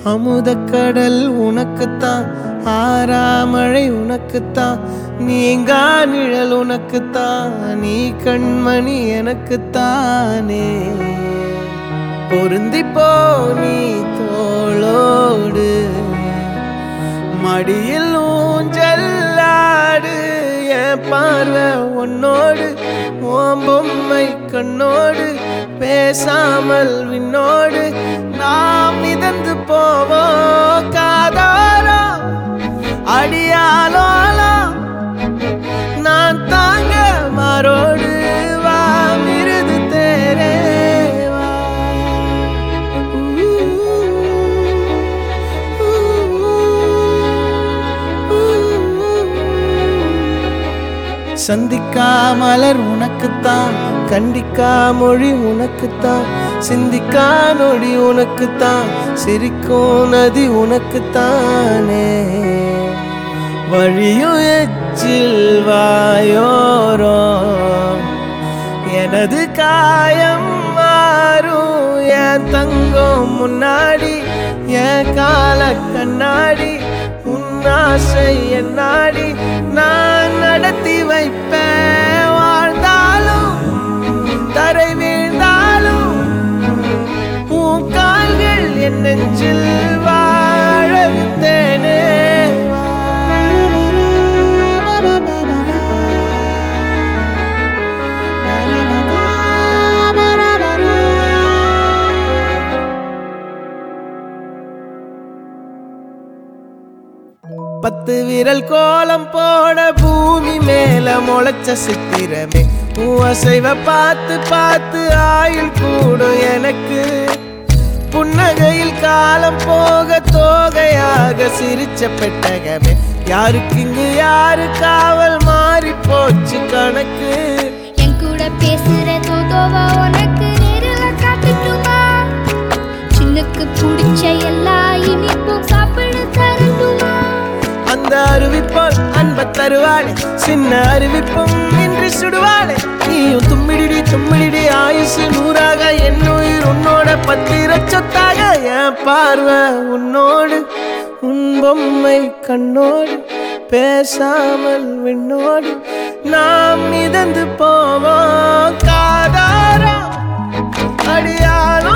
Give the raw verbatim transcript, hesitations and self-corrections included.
அமுதக்கடல் உனக்குத்தான், ஆறாமழை உனக்குத்தான், நீங்கா நிழல் உனக்குத்தான், நீ கண்மணி எனக்குத்தானே. பொருந்திப்போ நீ தோளோடு, மடியில் ஊஞ்சல்லாடு, என் பார்வை உன்னோடு, ஓம் பொம்மை கண்ணோடு, பேசாமல் விண்ணோடு நாம் மிதந்து போவோம். காதாரோ அடியாலோலோ நான் தாங்க மாறோடு, வா மிருது தேரே வா. சந்திக்கா மலர் உனக்குத்தான், கண்டிக்கா மொழி உனக்குத்தான், சிந்திக்கா நொடி உனக்குத்தான், சிரிக்கும் நதி உனக்குத்தானே. வழியும் எச்சில் வாயோரோ எனது காயம் மாறும், என் தங்கம் முன்னாடி என் கால கண்ணாடி, உன்னாசை என்னாடி நான் நடத்தி வைப்பேன். வாழ்ந்தாலும் தரை வீழ்ந்தாலும் உன் கால்கள் என் நெஞ்சில் வாழ விட்டேனே. பத்து விரல் கோலம் போட பூமி மேல முளைச்ச சித்திரமே, அசைவ பார்த்து பார்த்து ஆயுள் கூடும் எனக்கு. புன்னகையில் காலம் போக தோகையாக சிரிச்ச பெட்டகமே, யாருக்கு இங்கு யாரு காவல் மாறி போச்சு கணக்கு. என் கூட பேசுற தோதோவா உனக்கு நேரில காட்டுட்டுமா, சின்னுக்கு பிடிச்ச எல்லா இனிப்பும் சாப்பிட தரட்டுமா. அந்த அறிவிப்பால் அன்ப தருவாளே, சின்ன அறிவிப்பும் இன்றி சுடுவாளே. நீயும் தும்மிடி தும்மிடி ஆயுசு நூறாக, என் உயிர் உன்னோட பத்திர சொத்தாக. என் பார்வை உன்னோடு, உன் பொம்மை கண்ணோடு, பேசாமல் விண்ணோடு நாம் மிதந்து போவோம். காதாரா அடியாள